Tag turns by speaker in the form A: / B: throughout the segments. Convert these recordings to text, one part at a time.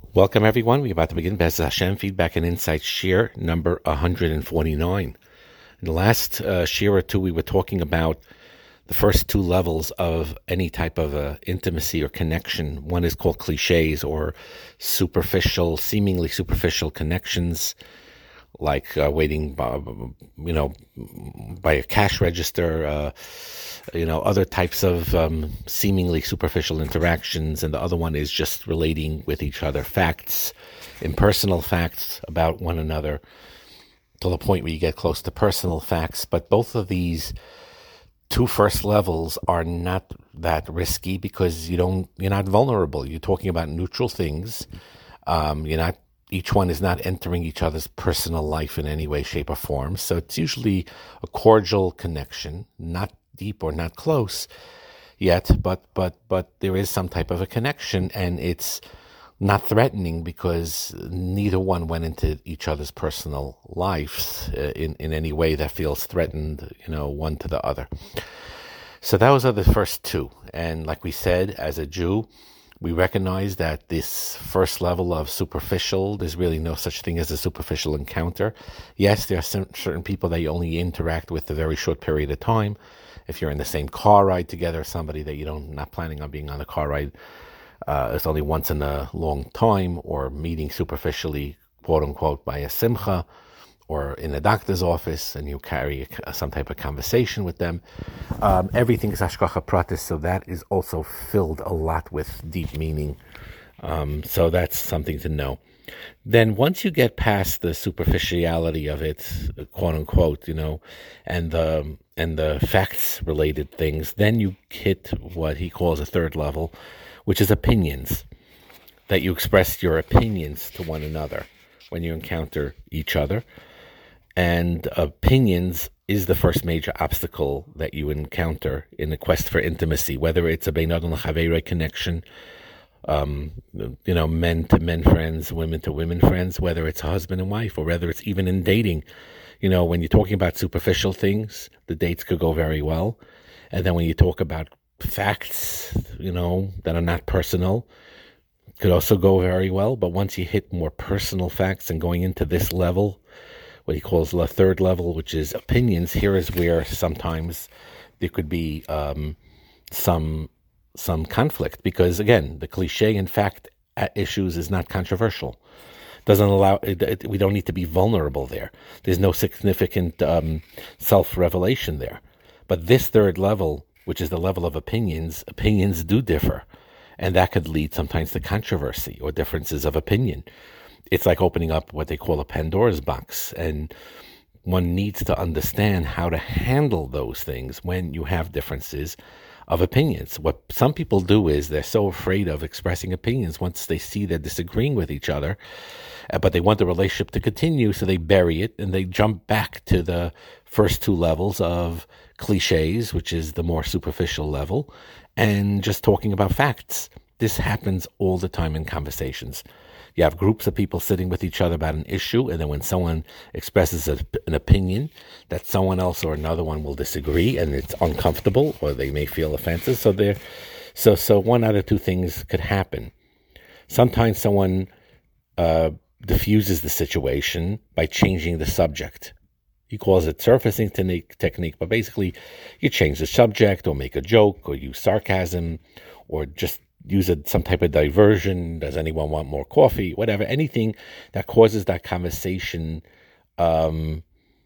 A: Welcome, everyone. We're about to begin Bez Hashem Feedback and Insights Shir number 149. In the last shir or two, we were talking about the first two levels of any type of intimacy or connection. One is called cliches or superficial, seemingly superficial connections, like waiting, by a cash register, other types of seemingly superficial interactions. And the other one is just relating with each other, facts, impersonal facts about one another, to the point where you get close to personal facts. But both of these two first levels are not that risky because you're not vulnerable. You're talking about neutral things. Each one is not entering each other's personal life in any way, shape, or form. So it's usually a cordial connection, not deep or not close yet, but there is some type of a connection, and it's not threatening because neither one went into each other's personal lives in any way that feels threatened, one to the other. So those are the first two. And like we said, as a Jew, we recognize that this first level of superficial, there's really no such thing as a superficial encounter. Yes, there are certain people that you only interact with a very short period of time. If you're in the same car ride together, somebody that not planning on being on a car ride, it's only once in a long time, or meeting superficially, quote unquote, by a simcha, or in a doctor's office, and you carry some type of conversation with them. Everything is hashgacha pratis, so that is also filled a lot with deep meaning. So that's something to know. Then once you get past the superficiality of it, quote unquote, and the facts related things, then you hit what he calls a third level, which is opinions, that you express your opinions to one another when you encounter each other. And opinions is the first major obstacle that you encounter in the quest for intimacy, whether it's a bein adam l'chaverei connection, men to men friends, women to women friends, whether it's husband and wife, or whether it's even in dating. When you're talking about superficial things, the dates could go very well. And then when you talk about facts, that are not personal, could also go very well. But once you hit more personal facts and going into this level, what he calls the third level, which is opinions, here is where sometimes there could be some conflict, because again, the cliche and fact issues is not controversial. Doesn't allow we don't need to be vulnerable there. There's no significant self-revelation there. But this third level, which is the level of opinions do differ, and that could lead sometimes to controversy or differences of opinion. It's like opening up what they call a Pandora's box, and one needs to understand how to handle those things when you have differences of opinions. What some people do is they're so afraid of expressing opinions once they see they're disagreeing with each other, but they want the relationship to continue, so they bury it and they jump back to the first two levels of cliches, which is the more superficial level, and just talking about facts. This happens all the time in conversations. You have groups of people sitting with each other about an issue, and then when someone expresses an opinion, that someone else or another one will disagree, and it's uncomfortable, or they may feel offensive. So one out of two things could happen. Sometimes someone diffuses the situation by changing the subject. He calls it surfacing technique, but basically you change the subject, or make a joke, or use sarcasm, or just use some type of diversion. Does anyone want more coffee? Whatever, anything that causes that conversation, to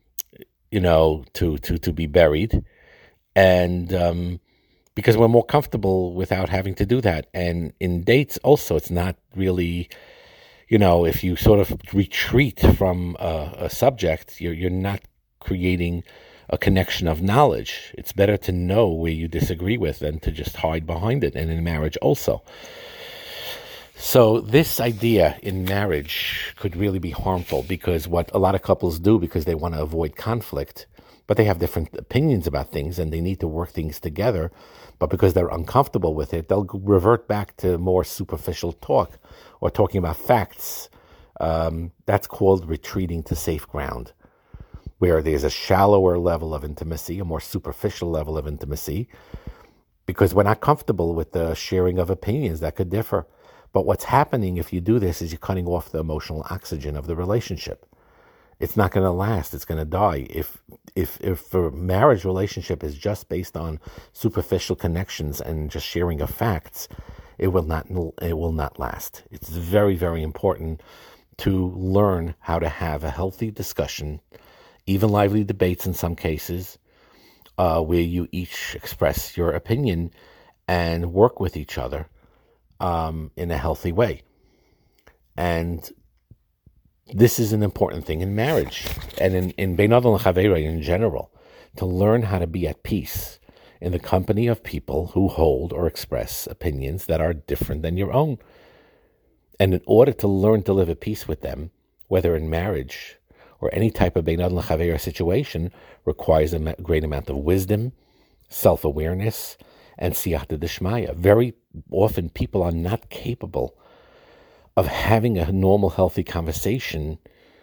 A: be buried, and because we're more comfortable without having to do that. And in dates, also, it's not really, if you sort of retreat from a subject, you're not creating a connection of knowledge. It's better to know where you disagree with than to just hide behind it, and in marriage also. So this idea in marriage could really be harmful, because what a lot of couples do, because they want to avoid conflict, but they have different opinions about things and they need to work things together, but because they're uncomfortable with it, they'll revert back to more superficial talk or talking about facts. That's called retreating to safe ground, where there's a shallower level of intimacy, a more superficial level of intimacy, because we're not comfortable with the sharing of opinions that could differ. But what's happening if you do this is you're cutting off the emotional oxygen of the relationship. It's not going to last. It's going to die. If a marriage relationship is just based on superficial connections and just sharing of facts, it will not last. It's very, very important to learn how to have a healthy discussion, even lively debates in some cases, where you each express your opinion and work with each other in a healthy way. And this is an important thing in marriage and in Bein Adam L'Chaveiro in general, to learn how to be at peace in the company of people who hold or express opinions that are different than your own. And in order to learn to live at peace with them, whether in marriage or any type of Bein Adam L'Chaveiro situation, requires a great amount of wisdom, self-awareness, and siyata d'shmaya. Very often people are not capable of having a normal, healthy conversation,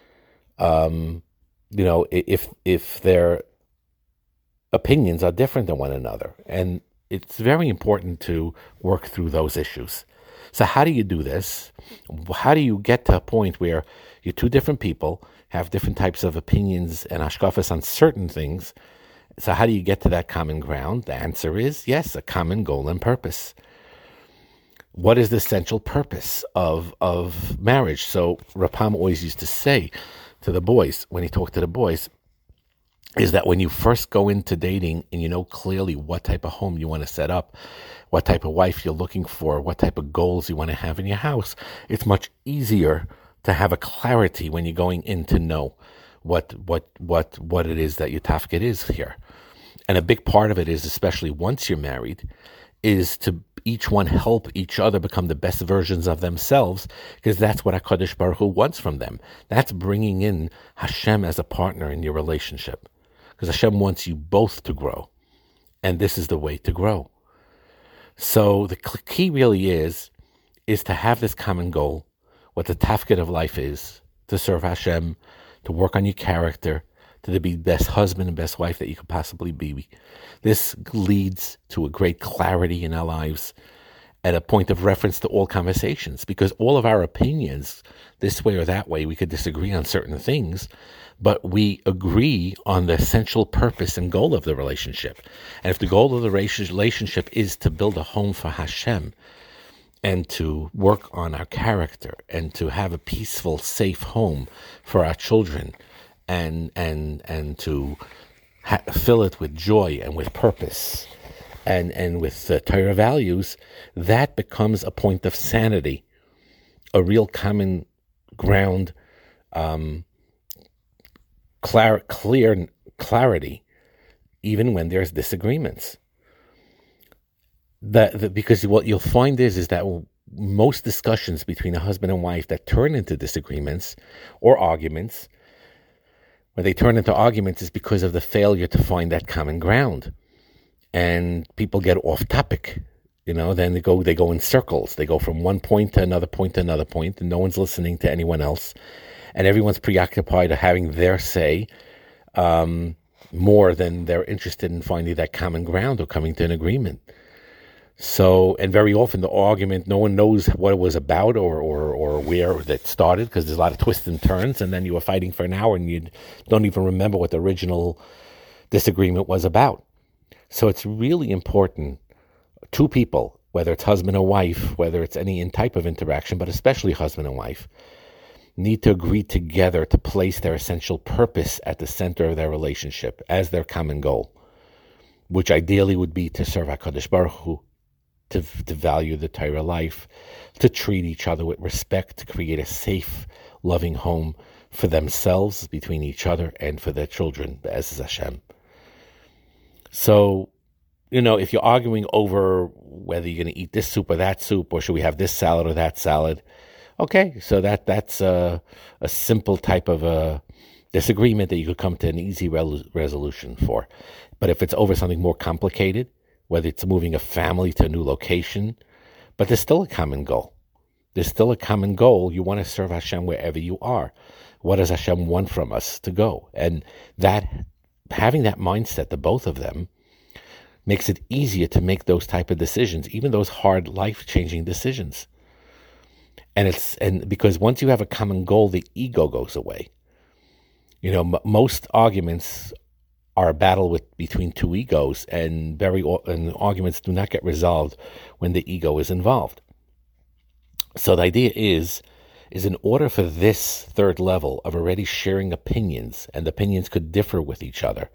A: if their opinions are different than one another. And it's very important to work through those issues. So how do you do this? How do you get to a point where you're two different people, have different types of opinions and hashkafas on certain things? So how do you get to that common ground? The answer is yes, a common goal and purpose. What is the essential purpose of marriage? So Rapam always used to say to the boys, when he talked to the boys, is that when you first go into dating and you know clearly what type of home you want to set up, what type of wife you're looking for, what type of goals you want to have in your house, it's much easier to have a clarity when you're going in to know what it is that your tafkid is here. And a big part of it is, especially once you're married, is to each one help each other become the best versions of themselves, because that's what HaKadosh Baruch Hu wants from them. That's bringing in Hashem as a partner in your relationship, because Hashem wants you both to grow, and this is the way to grow. So the key really is to have this common goal, what the tafkid of life is, to serve Hashem, to work on your character, to be the best husband and best wife that you could possibly be. This leads to a great clarity in our lives at a point of reference to all conversations, because all of our opinions, this way or that way, we could disagree on certain things, but we agree on the essential purpose and goal of the relationship. And if the goal of the relationship is to build a home for Hashem, and to work on our character, and to have a peaceful, safe home for our children, and to fill it with joy and with purpose and with Torah values, that becomes a point of sanity, a real common ground, clarity, even when there's disagreements. Because what you'll find is that most discussions between a husband and wife that turn into disagreements or arguments, when they turn into arguments, is because of the failure to find that common ground. And people get off topic, then they go in circles. They go from one point to another point to another point, and no one's listening to anyone else. And everyone's preoccupied of having their say more than they're interested in finding that common ground or coming to an agreement. So, and very often the argument, no one knows what it was about or where that started, because there's a lot of twists and turns, and then you were fighting for an hour and you don't even remember what the original disagreement was about. So it's really important, two people, whether it's husband or wife, whether it's any type of interaction, but especially husband and wife, need to agree together to place their essential purpose at the center of their relationship as their common goal, which ideally would be to serve HaKadosh Baruch Hu, to value the Torah life, to treat each other with respect, to create a safe, loving home for themselves, between each other, and for their children, as is Hashem. So, if you're arguing over whether you're going to eat this soup or that soup, or should we have this salad or that salad, okay, so that's a simple type of a disagreement that you could come to an easy resolution for. But if it's over something more complicated, whether it's moving a family to a new location, but there's still a common goal. There's still a common goal. You want to serve Hashem wherever you are. What does Hashem want from us to go? And that, having that mindset, the both of them, makes it easier to make those type of decisions, even those hard, life-changing decisions. And because once you have a common goal, the ego goes away. Most arguments are a battle between two egos, and arguments do not get resolved when the ego is involved. So the idea is in order for this third level of already sharing opinions, and opinions could differ with each other,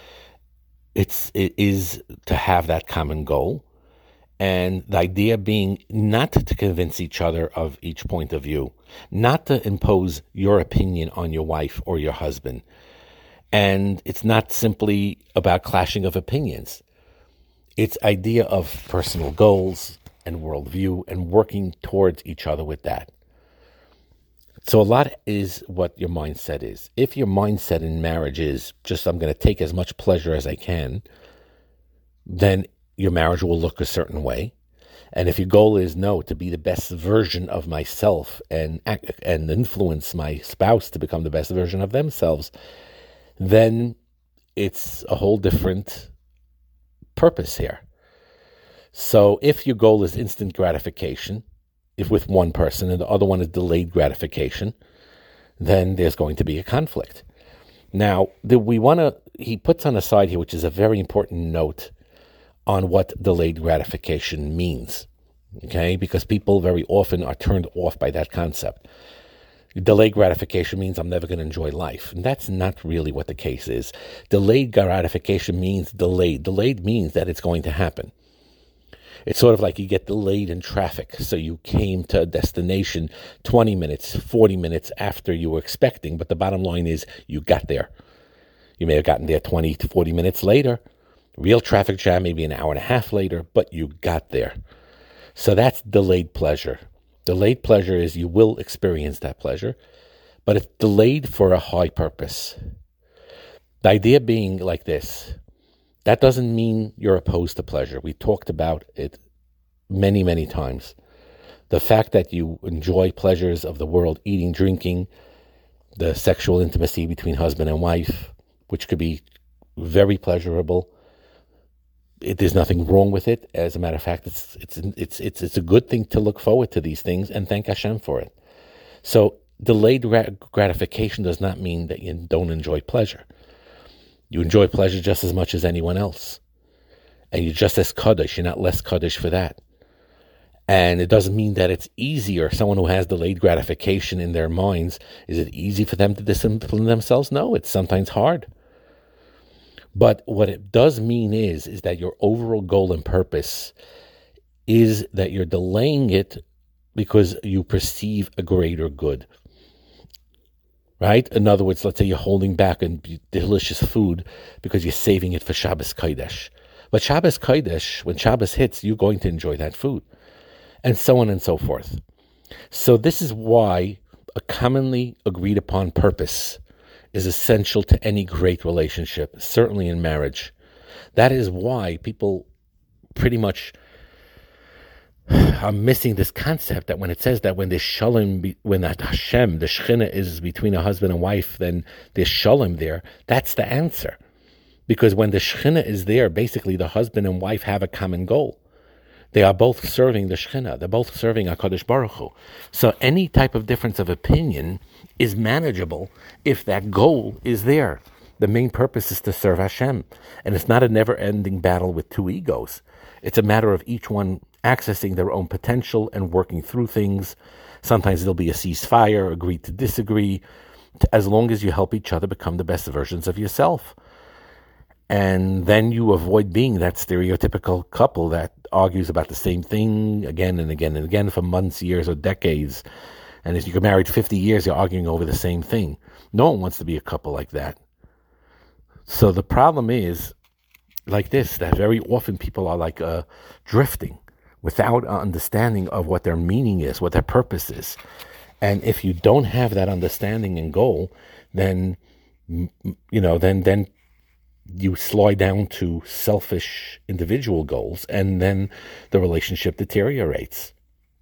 A: it is to have that common goal. And the idea being not to convince each other of each point of view, not to impose your opinion on your wife or your husband. And it's not simply about clashing of opinions. It's idea of personal goals and worldview and working towards each other with that. So a lot is what your mindset is. If your mindset in marriage is just, I'm going to take as much pleasure as I can, then your marriage will look a certain way. And if your goal is to be the best version of myself and influence my spouse to become the best version of themselves, then it's a whole different purpose here. So if your goal is instant gratification, if with one person and the other one is delayed gratification, then there's going to be a conflict. Now, he puts on a side here, which is a very important note on what delayed gratification means, okay? Because people very often are turned off by that concept. Delayed gratification means I'm never going to enjoy life. And that's not really what the case is. Delayed gratification means delayed. Delayed means that it's going to happen. It's sort of like you get delayed in traffic. So you came to a destination 20 minutes, 40 minutes after you were expecting. But the bottom line is you got there. You may have gotten there 20 to 40 minutes later. Real traffic jam, maybe an hour and a half later, but you got there. So that's delayed pleasure. Delayed pleasure is you will experience that pleasure, but it's delayed for a high purpose. The idea being like this, that doesn't mean you're opposed to pleasure. We talked about it many, many times. The fact that you enjoy pleasures of the world, eating, drinking, the sexual intimacy between husband and wife, which could be very pleasurable. There's nothing wrong with it. As a matter of fact, it's a good thing to look forward to these things and thank Hashem for it. So delayed gratification does not mean that you don't enjoy pleasure. You enjoy pleasure just as much as anyone else, and you're just as kaddish. You're not less kaddish for that. And it doesn't mean that it's easier. Someone who has delayed gratification in their minds, is it easy for them to discipline themselves? No, it's sometimes hard. But what it does mean is that your overall goal and purpose is that you're delaying it because you perceive a greater good. Right? In other words, let's say you're holding back on delicious food because you're saving it for Shabbos Kodesh. But Shabbos Kodesh, when Shabbos hits, you're going to enjoy that food. And so on and so forth. So this is why a commonly agreed upon purpose is essential to any great relationship, certainly in marriage. That is why people pretty much are missing this concept that when it says that when there's shalom, when that Hashem, the Shekhinah is between a husband and wife, then there's shalom there. That's the answer. Because when the Shekhinah is there, basically the husband and wife have a common goal. They are both serving the Shekhinah. They're both serving HaKadosh Baruch Hu. So any type of difference of opinion is manageable if that goal is there. The main purpose is to serve Hashem. And it's not a never-ending battle with two egos. It's a matter of each one accessing their own potential and working through things. Sometimes there'll be a ceasefire, agree to disagree, as long as you help each other become the best versions of yourself. And then you avoid being that stereotypical couple that argues about the same thing again and again and again for months, years, or decades. And if you're married 50 years, you're arguing over the same thing. No one wants to be a couple like that. So the problem is like this, that very often people are like drifting without an understanding of what their meaning is, what their purpose is. And if you don't have that understanding and goal, then, then you slide down to selfish individual goals, and then the relationship deteriorates.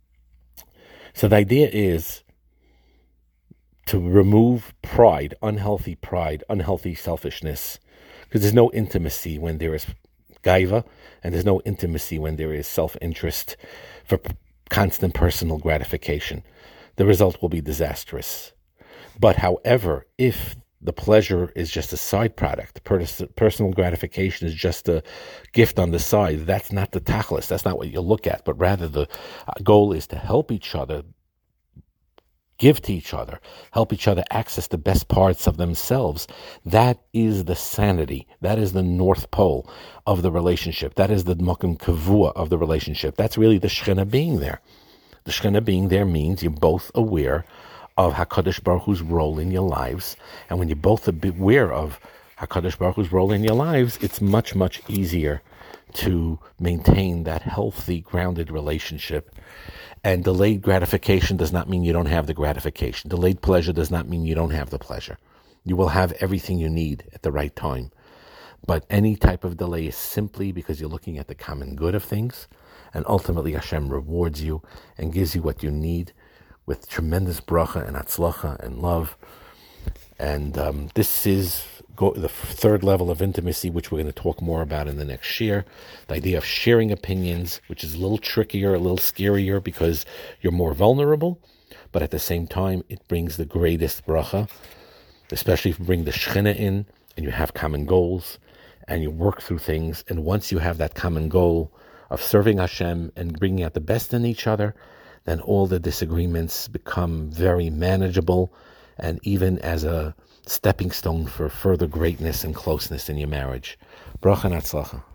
A: So the idea is to remove pride, unhealthy selfishness, because there's no intimacy when there is gaiva, and there's no intimacy when there is self-interest for constant personal gratification, the result will be disastrous. But however, if the pleasure is just a side product, personal gratification is just a gift on the side, that's not the tachlis, that's not what you look at, but rather the goal is to help each other, give to each other, help each other access the best parts of themselves. That is the sanity. That is the North Pole of the relationship. That is the Mokum Kavua of the relationship. That's really the Shekhinah being there. The Shekhinah being there means you're both aware of HaKadosh Baruch Hu's role in your lives. And when you're both aware of HaKadosh Baruch Hu's role in your lives, it's much, much easier to maintain that healthy, grounded relationship. And delayed gratification does not mean you don't have the gratification. Delayed pleasure does not mean you don't have the pleasure. You will have everything you need at the right time. But any type of delay is simply because you're looking at the common good of things. And ultimately Hashem rewards you and gives you what you need with tremendous bracha and atzlacha and love. And this is the third level of intimacy, which we're going to talk more about in the next shir. The idea of sharing opinions, which is a little trickier, a little scarier, because you're more vulnerable, but at the same time, it brings the greatest bracha, especially if you bring the Shekhinah in, and you have common goals, and you work through things, and once you have that common goal of serving Hashem and bringing out the best in each other, then all the disagreements become very manageable, and even as a stepping stone for further greatness and closeness in your marriage. Bracha and atzlacha.